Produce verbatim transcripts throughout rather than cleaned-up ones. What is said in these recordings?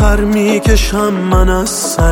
پر میکشم من از سر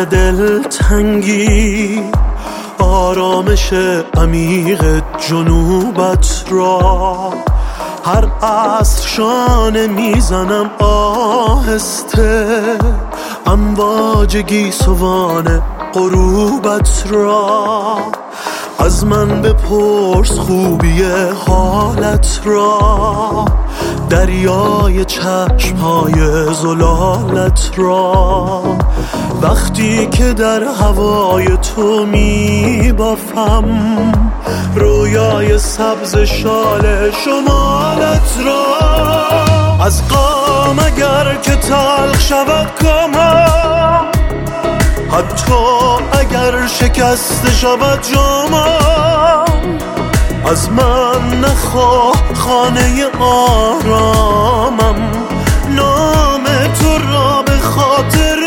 دلتنگی، آرامش عمیق جنوبت را. هر عصر شانه میزنم آهسته، امواج گیسوان غروبت را. از من بپرس خوبی حالت را، دریای چشمهای زلالت را. وقتی که در هوای تو میبافم رویای سبز شال شمالت را. از غم اگر که تلخ شود کامم، حتی اگر شکست شود جامم، از من نخواه خانه آرامم، نام تو را به خاطر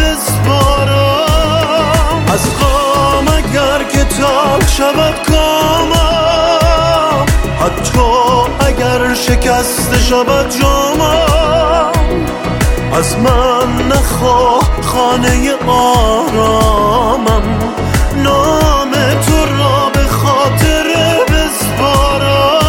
بسپارم. از غم اگر که تلخ شود کامم، حتی اگر شکست شود جامم، از من نخواه خانه آرامم، نام تو را به خاطر بسپارم.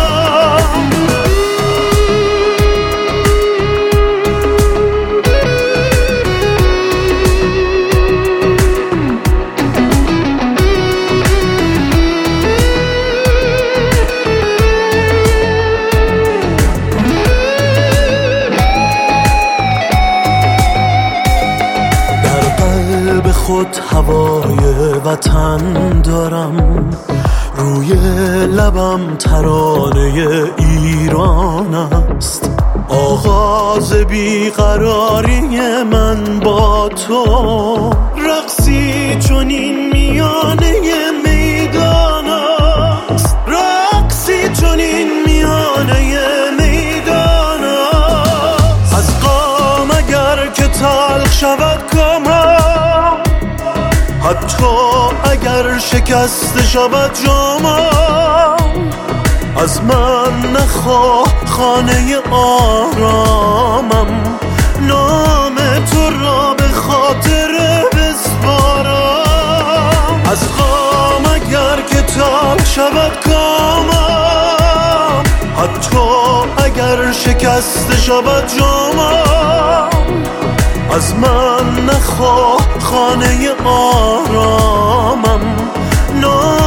خود هوای وطن دارم، روی لبم ترانه ایران است. آغاز بیقراری من با تو، رقصی چنین میانه میدان است، رقصی چنین میانه میدان است. از غم اگر که تلخ شود کامم، حتی اگر شکست شود جامم، از من نخواه خانه آرامم، نام تو را به خاطر بسپارم. از غم اگر که تلخ شود کامم، حتی اگر شکست شود جامم، از من نخواه خانه آرامم،